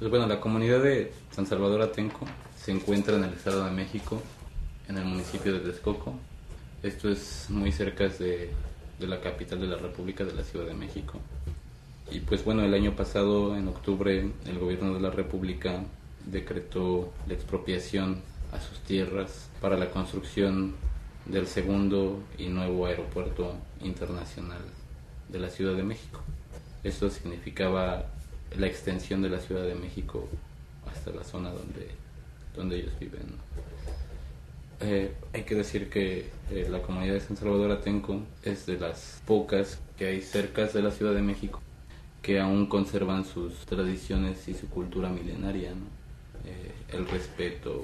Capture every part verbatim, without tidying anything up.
Pues bueno, la comunidad de San Salvador Atenco se encuentra en el Estado de México, en el municipio de Texcoco. Esto es muy cerca de, de la capital de la República, de la Ciudad de México. Y pues bueno, el año pasado, en octubre, el gobierno de la República decretó la expropiación a sus tierras para la construcción del segundo y nuevo aeropuerto internacional de la Ciudad de México. Esto significaba la extensión de la Ciudad de México hasta la zona donde, donde ellos viven. Eh, hay que decir que eh, la comunidad de San Salvador Atenco es de las pocas que hay cerca de la Ciudad de México que aún conservan sus tradiciones y su cultura milenaria, ¿no? Eh, el respeto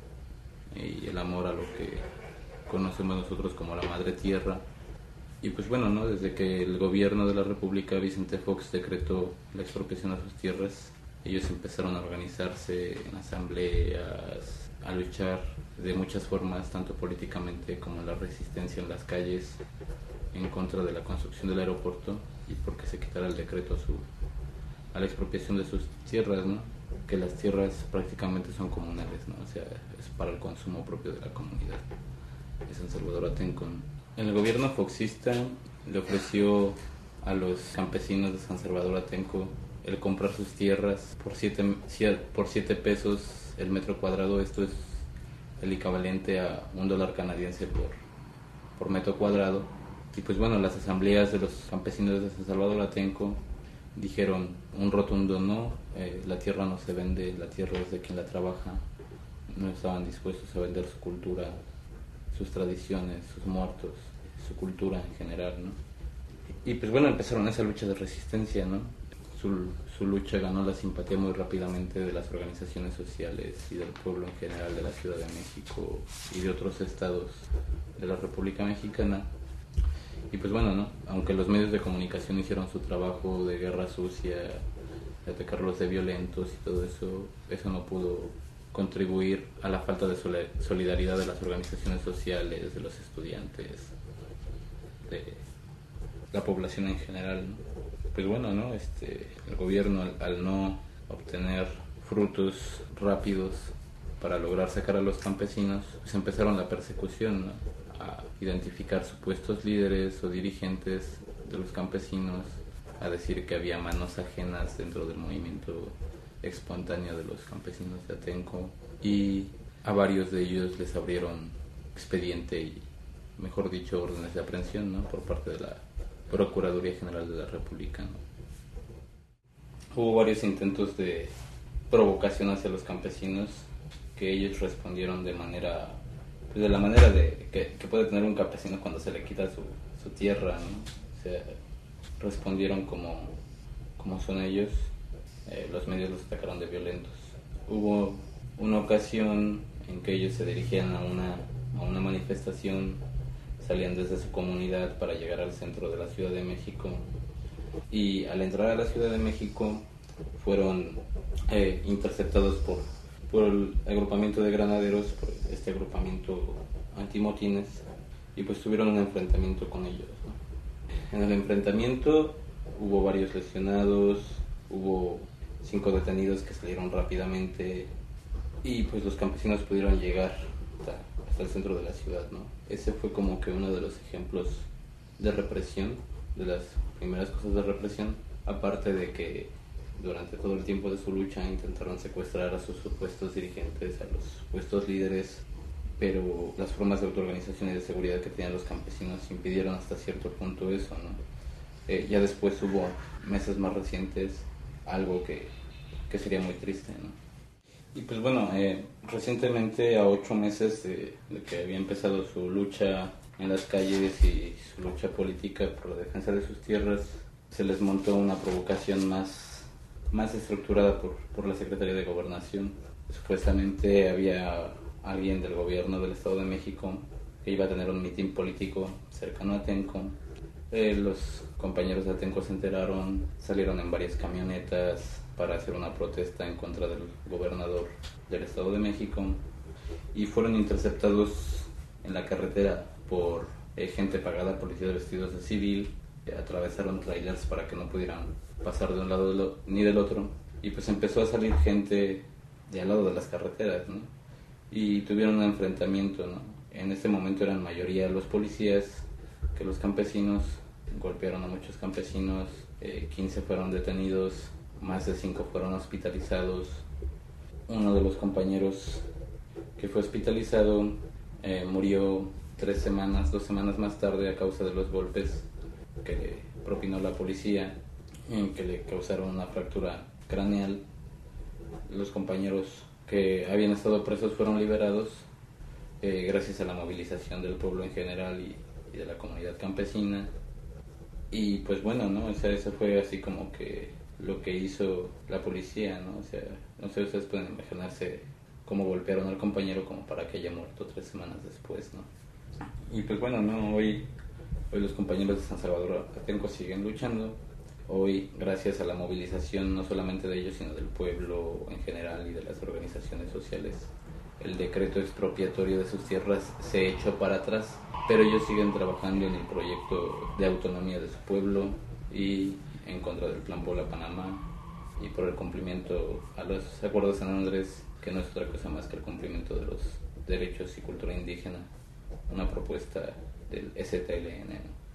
y el amor a lo que conocemos nosotros como la Madre Tierra. Y pues bueno, ¿no? Desde que el gobierno de la República, Vicente Fox, decretó la expropiación a sus tierras, ellos empezaron a organizarse en asambleas, a luchar de muchas formas, tanto políticamente como en la resistencia en las calles, en contra de la construcción del aeropuerto y porque se quitara el decreto a, su, a la expropiación de sus tierras, ¿no? Que las tierras prácticamente son comunales, ¿no? O sea, es para el consumo propio de la comunidad de San Salvador Atenco, ¿no? El gobierno foxista le ofreció a los campesinos de San Salvador Atenco el comprar sus tierras por siete, por siete pesos el metro cuadrado. Esto es el equivalente a un dólar canadiense por, por metro cuadrado. Y pues bueno, las asambleas de los campesinos de San Salvador Atenco dijeron un rotundo no, eh, la tierra no se vende, la tierra es de quien la trabaja. No estaban dispuestos a vender su cultura, sus tradiciones, sus muertos, su cultura en general, ¿no? Y pues bueno, empezaron esa lucha de resistencia, ¿no? Su, su lucha ganó la simpatía muy rápidamente de las organizaciones sociales y del pueblo en general de la Ciudad de México y de otros estados de la República Mexicana. Y pues bueno, ¿no? Aunque los medios de comunicación hicieron su trabajo de guerra sucia, de atacarlos de violentos y todo eso, eso no pudo contribuir a la falta de solidaridad de las organizaciones sociales, de los estudiantes, de la población en general, ¿no? Pues bueno, ¿no? Este, el gobierno al, al no obtener frutos rápidos para lograr sacar a los campesinos, pues empezaron la persecución, ¿no? A identificar supuestos líderes o dirigentes de los campesinos, a decir que había manos ajenas dentro del movimiento espontánea de los campesinos de Atenco, y a varios de ellos les abrieron expediente y, mejor dicho, órdenes de aprehensión, ¿no? Por parte de la Procuraduría General de la República, ¿no? Hubo varios intentos de provocación hacia los campesinos que ellos respondieron de manera, pues de la manera de que, que puede tener un campesino cuando se le quita su, su tierra, ¿no? O sea, respondieron como, como son ellos. Eh, los medios los atacaron de violentos. Hubo una ocasión en que ellos se dirigían a una, a una manifestación, salían desde su comunidad para llegar al centro de la Ciudad de México, y al entrar a la Ciudad de México fueron eh, interceptados por, por el agrupamiento de granaderos, por este agrupamiento antimotines, y pues tuvieron un enfrentamiento con ellos, ¿no? En el enfrentamiento hubo varios lesionados, hubo cinco detenidos que salieron rápidamente, y pues los campesinos pudieron llegar hasta, hasta el centro de la ciudad, ¿no? Ese fue como que uno de los ejemplos de represión, de las primeras cosas de represión, aparte de que durante todo el tiempo de su lucha intentaron secuestrar a sus supuestos dirigentes, a los supuestos líderes, pero las formas de autoorganización y de seguridad que tenían los campesinos impidieron hasta cierto punto eso, ¿no? Eh, ya después hubo meses más recientes algo que, que sería muy triste, ¿no? Y pues bueno, eh, recientemente, a ocho meses de, de que había empezado su lucha en las calles y su lucha política por la defensa de sus tierras, se les montó una provocación más, más estructurada por, por la Secretaría de Gobernación. Supuestamente había alguien del gobierno del Estado de México que iba a tener un mitin político cercano a Atenco. Eh, los compañeros de Atenco se enteraron, salieron en varias camionetas para hacer una protesta en contra del gobernador del Estado de México, y fueron interceptados en la carretera por eh, gente pagada, policías vestidos de civil. Eh, atravesaron trailers para que no pudieran pasar de un lado de lo, ni del otro, y pues empezó a salir gente de al lado de las carreteras, ¿no? Y tuvieron un enfrentamiento, ¿no? En ese momento eran mayoría los policías que los campesinos, golpearon a muchos campesinos, eh, quince fueron detenidos, más de cinco fueron hospitalizados. Uno de los compañeros que fue hospitalizado eh, murió tres semanas, dos semanas más tarde a causa de los golpes que le propinó la policía, eh, que le causaron una fractura craneal. Los compañeros que habían estado presos fueron liberados eh, gracias a la movilización del pueblo en general y, y de la comunidad campesina. Y pues bueno, ¿no? O sea, eso fue así como que lo que hizo la policía, ¿no? O sea, no sé, ustedes pueden imaginarse cómo golpearon al compañero como para que haya muerto tres semanas después, ¿no? Y pues bueno, ¿no? Hoy, hoy los compañeros de San Salvador Atenco siguen luchando. Hoy, gracias a la movilización no solamente de ellos, sino del pueblo en general y de las organizaciones sociales, el decreto expropiatorio de sus tierras se echó para atrás, pero ellos siguen trabajando en el proyecto de autonomía de su pueblo y en contra del Plan Puebla-Panamá y por el cumplimiento a los acuerdos de San Andrés, que no es otra cosa más que el cumplimiento de los derechos y cultura indígena, una propuesta del S T L N, ¿no?